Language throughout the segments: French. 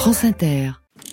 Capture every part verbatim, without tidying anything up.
France Inter.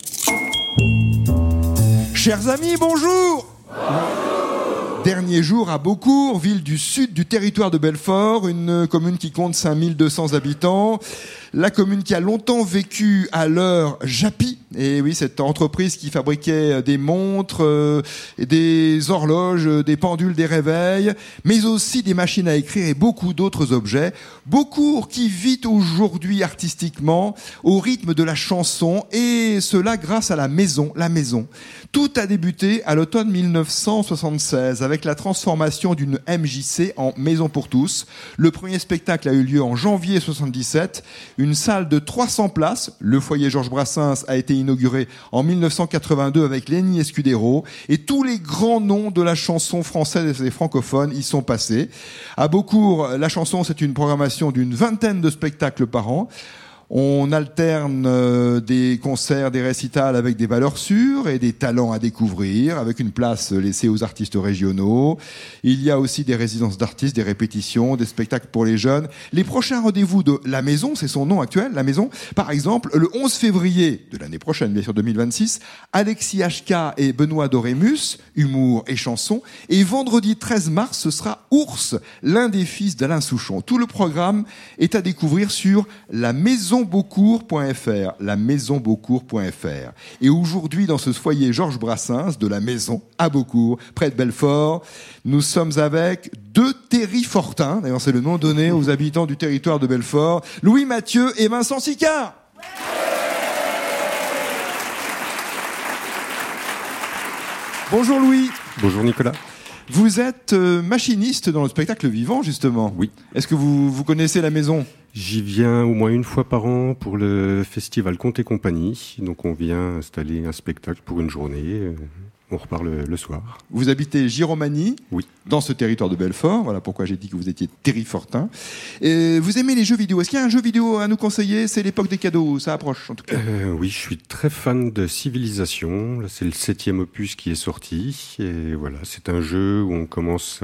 Chers amis, bonjour. Dernier jour à Beaucourt, ville du sud du territoire de Belfort, une commune qui compte cinq mille deux cents habitants. La commune qui a longtemps vécu à l'heure Japy. Et oui, cette entreprise qui fabriquait des montres, euh, des horloges, des pendules, des réveils, mais aussi des machines à écrire et beaucoup d'autres objets. Beaucourt qui vit aujourd'hui artistiquement au rythme de la chanson, et cela grâce à la maison, la maison. Tout a débuté à l'automne mille neuf cent soixante-seize avec la transformation d'une M J C en Maison pour tous. Le premier spectacle a eu lieu en janvier soixante-dix-sept. Une salle de trois cents places, le foyer Georges Brassens, a été inauguré en mille neuf cent quatre-vingt-deux avec Lenny Escudero, et tous les grands noms de la chanson française et francophone y sont passés. À Beaucourt, la chanson, c'est une programmation d'une vingtaine de spectacles par an. On alterne euh, des concerts, des récitals avec des valeurs sûres et des talents à découvrir, avec une place laissée aux artistes régionaux. Il y a aussi des résidences d'artistes, des répétitions, des spectacles pour les jeunes. Les prochains rendez-vous de La Maison, c'est son nom actuel, La Maison. Par exemple, le onze février de l'année prochaine, bien sûr deux mille vingt-six, Alexis H K et Benoît Dorémus, humour et chanson. Et vendredi treize mars, ce sera Ours, l'un des fils d'Alain Souchon. Tout le programme est à découvrir sur la maison beaucourt point f r, la maison beaucourt point f r. Et aujourd'hui, dans ce foyer Georges Brassens de la Maison à Beaucourt, près de Belfort, nous sommes avec deux Terry Fortin, d'ailleurs c'est le nom donné aux habitants du territoire de Belfort, Louis Mathieu et Vincent Sicard. Bonjour Louis. Bonjour Nicolas. Vous êtes euh, machiniste dans le spectacle vivant, justement. Oui. Est-ce que vous, vous connaissez la maison ? J'y viens au moins une fois par an pour le festival Conte et Compagnie. Donc on vient installer un spectacle pour une journée. On repart le, le soir. Vous habitez Giromagny, oui, dans ce territoire de Belfort. Voilà pourquoi j'ai dit que vous étiez Terry Fortin. Et vous aimez les jeux vidéo. Est-ce qu'il y a un jeu vidéo à nous conseiller ? C'est l'époque des cadeaux, ça approche en tout cas. Euh, oui, je suis très fan de Civilisation. Là, c'est le septième opus qui est sorti. Et voilà, c'est un jeu où on commence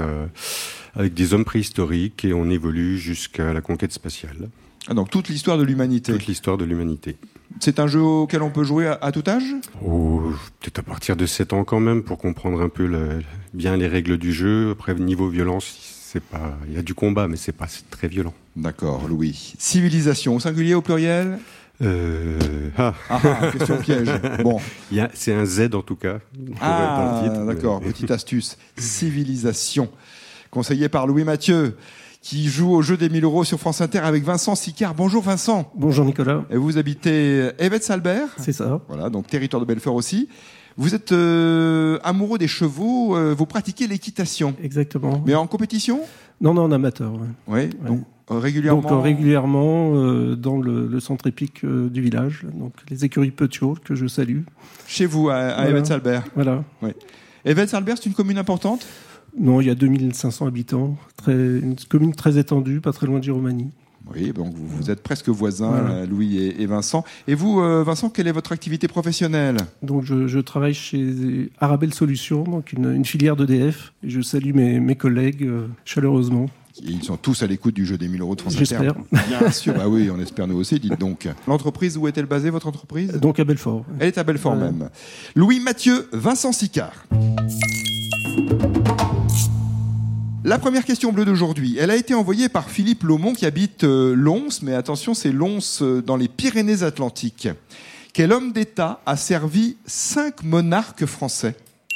à, avec des hommes préhistoriques et on évolue jusqu'à la conquête spatiale. Ah, donc toute l'histoire de l'humanité. Toute l'histoire de l'humanité. C'est un jeu auquel on peut jouer à, à tout âge ? Oh, peut-être à partir de sept ans quand même, pour comprendre un peu le, bien les règles du jeu. Après, niveau violence, c'est pas, il y a du combat, mais c'est pas c'est très violent. D'accord, Louis. Civilisation, au singulier, au pluriel ? Euh... Ah. Ah, ah, question piège. Bon. Il y a, c'est un Z en tout cas. Ah, titre, d'accord, mais... petite astuce. Civilisation. Conseillé par Louis Mathieu, qui joue au jeu des mille euros sur France Inter avec Vincent Sicard. Bonjour Vincent. Bonjour Nicolas. Et vous habitez Évêque-Salbert ? C'est ça. Voilà, donc territoire de Belfort aussi. Vous êtes euh, amoureux des chevaux, euh, vous pratiquez l'équitation. Exactement. Mais en compétition ? Non, non, en amateur. Ouais. Oui, ouais. donc euh, régulièrement. Donc euh, régulièrement euh, dans le, le centre épique euh, du village, donc les écuries Petiot que je salue. Chez vous, à, à voilà. Évêque-Salbert. Voilà. Oui. Évêque-Salbert, c'est une commune importante ? Non, il y a deux mille cinq cents habitants, très, une commune très étendue, pas très loin de Giromagny. Oui, donc vous, vous êtes presque voisins, voilà. Louis et, et Vincent. Et vous, euh, Vincent, quelle est votre activité professionnelle ? Donc je, je travaille chez Arabelle Solutions, donc une, une filière d'E D F. Et je salue mes, mes collègues euh, chaleureusement. Et ils sont tous à l'écoute du jeu des mille euros de France Inter. J'espère. Bien sûr, bah oui, on espère nous aussi, dites donc. L'entreprise, où est-elle basée, votre entreprise ? Donc à Belfort. Elle est à Belfort voilà. même. Louis Mathieu, Vincent Sicard. La première question bleue d'aujourd'hui, elle a été envoyée par Philippe Laumont qui habite euh, Lons, mais attention, c'est Lons euh, dans les Pyrénées-Atlantiques. Quel homme d'État a servi cinq monarques français ?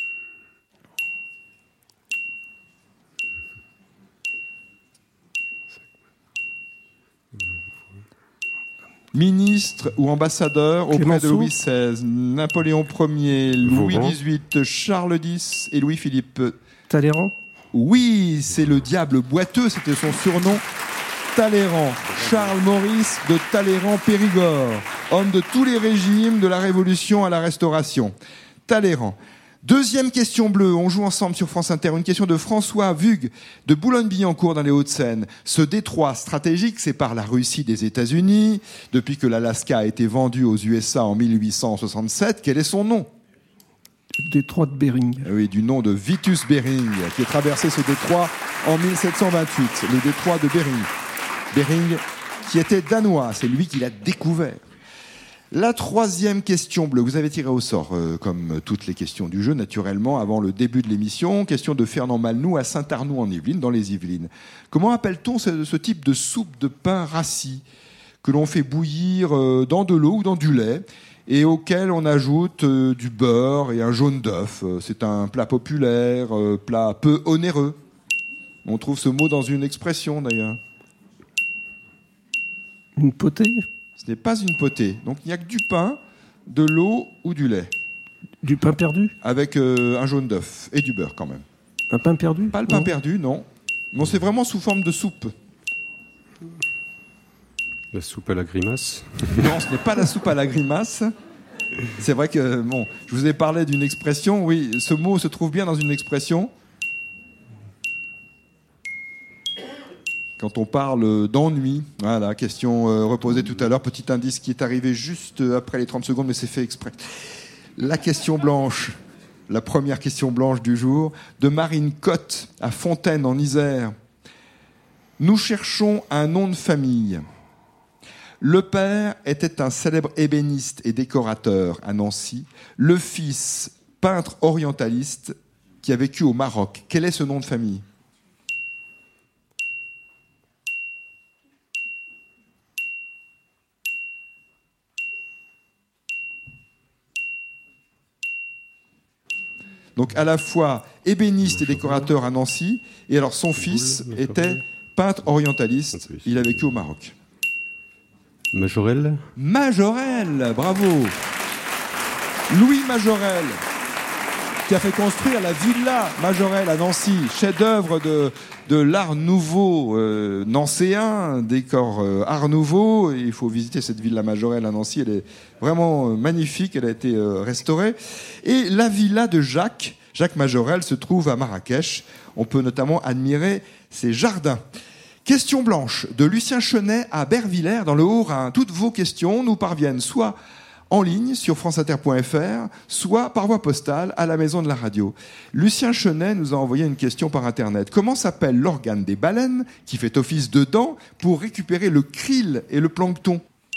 Ministre ou ambassadeur auprès Clémenceau. de Louis seize, Napoléon Ier, Louis Vauban. dix-huit, Charles X et Louis-Philippe. Talleyrand. Oui, c'est le diable boiteux, c'était son surnom. Talleyrand, Charles Maurice de Talleyrand-Périgord, homme de tous les régimes, de la Révolution à la Restauration. Talleyrand. Deuxième question bleue, on joue ensemble sur France Inter, une question de François Vugue de Boulogne-Billancourt dans les Hauts-de-Seine. Ce détroit stratégique sépare la Russie des États-Unis. Depuis que l'Alaska a été vendu aux U S A en mille huit cent soixante-sept, quel est son nom ? Détroit de Bering. Oui, du nom de Vitus Bering, qui a traversé ce détroit en mille sept cent vingt-huit, le détroit de Bering. Bering, qui était danois, c'est lui qui l'a découvert. La troisième question bleue, vous avez tiré au sort, euh, comme toutes les questions du jeu, naturellement, avant le début de l'émission. Question de Fernand Malnoux à Saint-Arnoux en Yvelines, dans les Yvelines. Comment appelle-t-on ce, ce type de soupe de pain rassis que l'on fait bouillir euh, dans de l'eau ou dans du lait et auquel on ajoute euh, du beurre et un jaune d'œuf? C'est un plat populaire, euh, plat peu onéreux. On trouve ce mot dans une expression, d'ailleurs. Une potée? Ce n'est pas une potée. Donc il n'y a que du pain, de l'eau ou du lait. Du pain perdu? Avec euh, un jaune d'œuf et du beurre quand même. Un pain perdu? Pas le pain non. perdu, non. Non, c'est vraiment sous forme de soupe. La soupe à la grimace? Non, ce n'est pas la soupe à la grimace. C'est vrai que, bon, je vous ai parlé d'une expression. Oui, ce mot se trouve bien dans une expression. Quand on parle d'ennui, voilà, question euh, reposée tout à l'heure, petit indice qui est arrivé juste après les trente secondes, mais c'est fait exprès. La question blanche, la première question blanche du jour, de Marine Cotte à Fontaine en Isère. Nous cherchons un nom de famille. Le père était un célèbre ébéniste et décorateur à Nancy. Le fils, peintre orientaliste qui a vécu au Maroc. Quel est ce nom de famille ? Donc à la fois ébéniste et décorateur à Nancy, et alors son fils était peintre orientaliste, il a vécu au Maroc. Majorelle? Majorelle, bravo. Louis Majorelle, qui a fait construire la Villa Majorelle à Nancy, chef-d'œuvre de, de l'art nouveau euh, nancéen, décor euh, art nouveau. Et il faut visiter cette Villa Majorelle à Nancy, elle est vraiment euh, magnifique, elle a été euh, restaurée. Et la villa de Jacques, Jacques Majorelle, se trouve à Marrakech. On peut notamment admirer ses jardins. Question blanche de Lucien Chenet à Bervillers, dans le Haut-Rhin. Toutes vos questions nous parviennent soit en ligne sur franceinter point f r, soit par voie postale à la maison de la radio. Lucien Chenet nous a envoyé une question par Internet. Comment s'appelle l'organe des baleines qui fait office de dent pour récupérer le krill et le plancton ?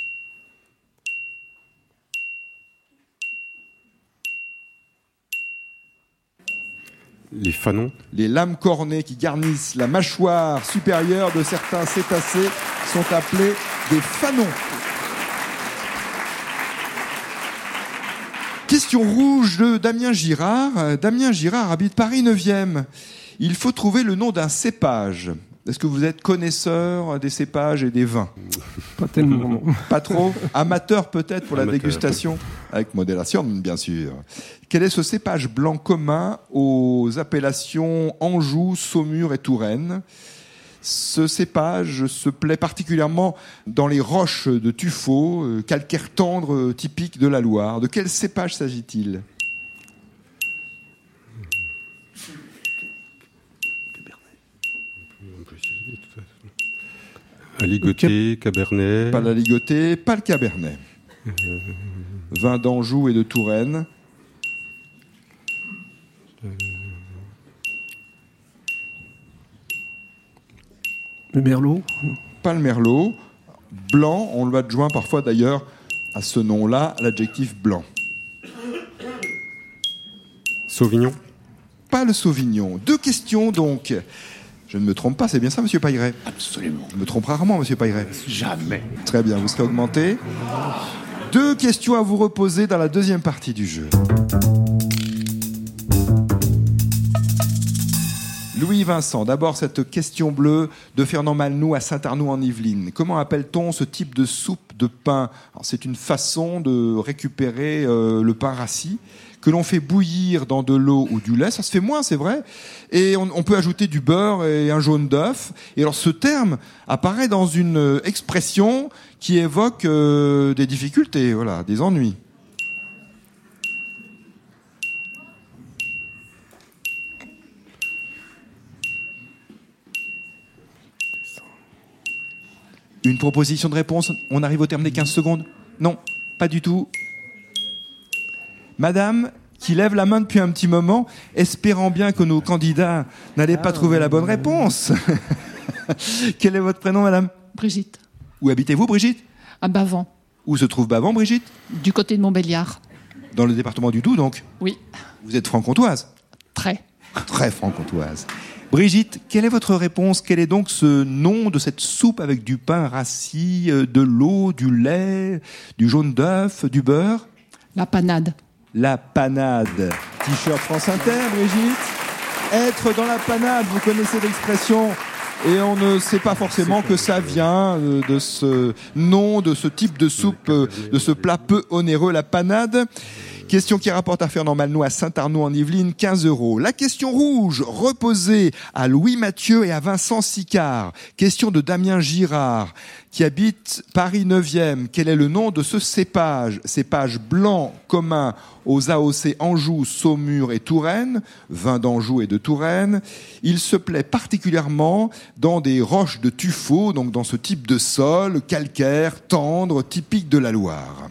Les fanons? Les lames cornées qui garnissent la mâchoire supérieure de certains cétacés sont appelés des fanons. Question rouge de Damien Girard. Damien Girard habite Paris neuvième. Il faut trouver le nom d'un cépage. Est-ce que vous êtes connaisseur des cépages et des vins ? Pas tellement, non. Pas trop ? Amateur peut-être pour la Amateur. dégustation ? Avec modération, bien sûr. Quel est ce cépage blanc commun aux appellations Anjou, Saumur et Touraine ? Ce cépage se plaît particulièrement dans les roches de tuffeau, calcaire tendre typique de la Loire. De quel cépage s'agit-il ? Aligoté, Cabernet. Pas la ligotée, pas le Cabernet. Euh... Vin d'Anjou et de Touraine. Euh... Le Merlot? Pas le Merlot. Blanc, on le adjoint parfois d'ailleurs à ce nom-là, l'adjectif blanc. Sauvignon? Pas le Sauvignon. Deux questions donc. Je ne me trompe pas, c'est bien ça, Monsieur Pailleret? Absolument. Je me trompe rarement, Monsieur Pailleret. Jamais. Très bien, vous serez augmenté. Deux questions à vous reposer dans la deuxième partie du jeu. Louis Vincent, d'abord cette question bleue de Fernand Malnoux à Saint-Arnoux en Yvelines. Comment appelle-t-on ce type de soupe de pain ? Alors, c'est une façon de récupérer euh, le pain rassis que l'on fait bouillir dans de l'eau ou du lait. Ça se fait moins, c'est vrai. Et on, on peut ajouter du beurre et un jaune d'œuf. Et alors ce terme apparaît dans une expression qui évoque euh, des difficultés, voilà, des ennuis. Une proposition de réponse, on arrive au terme des quinze secondes ? Non, pas du tout. Madame, qui lève la main depuis un petit moment, espérant bien que nos candidats n'allaient pas trouver la bonne réponse. Quel est votre prénom, madame ? Brigitte. Où habitez-vous, Brigitte ? À Bavant. Où se trouve Bavent, Brigitte ? Du côté de Montbéliard. Dans le département du Doubs, donc ? Oui. Vous êtes franc-comtoise ? Très. Très franc-comtoise. Brigitte, quelle est votre réponse ? Quel est donc ce nom de cette soupe avec du pain rassis, de l'eau, du lait, du jaune d'œuf, du beurre ? La panade. La panade. T-shirt France Inter, Brigitte. Être dans la panade, vous connaissez l'expression, et on ne sait pas forcément que ça vient de ce nom, de ce type de soupe, de ce plat peu onéreux, la panade. Question qui rapporte à Fernand Malnois à Saint-Arnaud en Yvelines, quinze euros. La question rouge, reposée à Louis Mathieu et à Vincent Sicard. Question de Damien Girard, qui habite Paris neuvième. Quel est le nom de ce cépage ? Cépage blanc commun aux A O C Anjou, Saumur et Touraine, vin d'Anjou et de Touraine. Il se plaît particulièrement dans des roches de tuffeau, donc dans ce type de sol calcaire, tendre, typique de la Loire.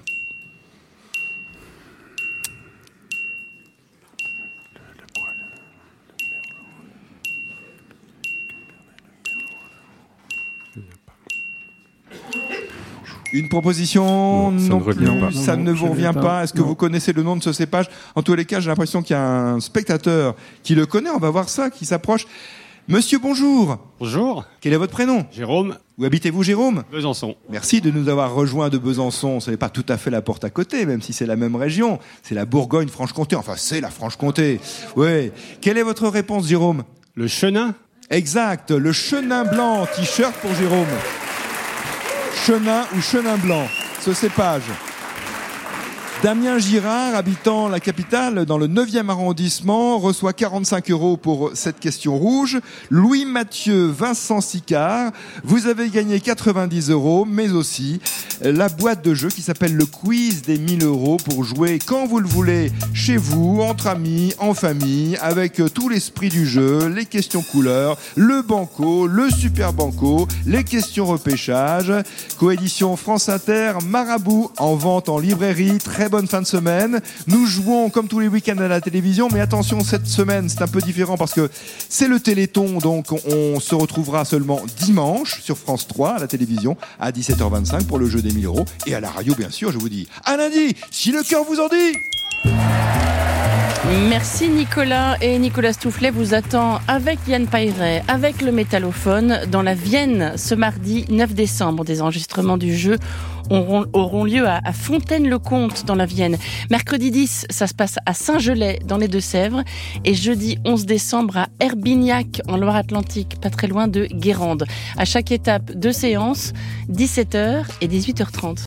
Une proposition non, ça non ne revient plus, pas. ça Non, ne non, vous je revient viens pas. pas. Est-ce que Non. vous connaissez le nom de ce cépage ? En tous les cas, j'ai l'impression qu'il y a un spectateur qui le connaît. On va voir ça, qui s'approche. Monsieur, bonjour. Bonjour, Quel est votre prénom ? Jérôme, Où habitez-vous, Jérôme ? Besançon. Merci de nous avoir rejoints de Besançon. Ce n'est pas tout à fait la porte à côté, même si c'est la même région. C'est la Bourgogne-Franche-Comté. Enfin, c'est la Franche-Comté. Oui. Quelle est votre réponse, Jérôme ? Le chenin, Exact. Le chenin blanc. T-shirt pour Jérôme. Chenin ou chenin blanc, ce cépage. Damien Girard, habitant la capitale dans le neuvième arrondissement, reçoit quarante-cinq euros pour cette question rouge. Louis Mathieu, Vincent Sicard, vous avez gagné quatre-vingt-dix euros, mais aussi la boîte de jeu qui s'appelle le quiz des mille euros pour jouer quand vous le voulez, chez vous, entre amis, en famille, avec tout l'esprit du jeu, les questions couleurs, le banco, le super banco, les questions repêchage. Coédition France Inter, Marabout, en vente en librairie. Très bonne fin de semaine. Nous jouons comme tous les week-ends à la télévision, mais attention, cette semaine c'est un peu différent parce que c'est le Téléthon, donc on se retrouvera seulement dimanche sur France trois à la télévision à dix-sept heures vingt-cinq pour le jeu des mille euros, et à la radio bien sûr. Je vous dis à lundi si le cœur vous en dit. Merci Nicolas, et Nicolas Stoufflet vous attend avec Yann Pailleret, avec le Métallophone dans la Vienne ce mardi neuf décembre. Des enregistrements du jeu auront, auront lieu à, à Fontaine-le-Comte dans la Vienne. Mercredi dix, ça se passe à Saint-Gelais dans les Deux-Sèvres, et jeudi onze décembre à Herbignac en Loire-Atlantique, pas très loin de Guérande. À chaque étape, deux séances, dix-sept heures et dix-huit heures trente.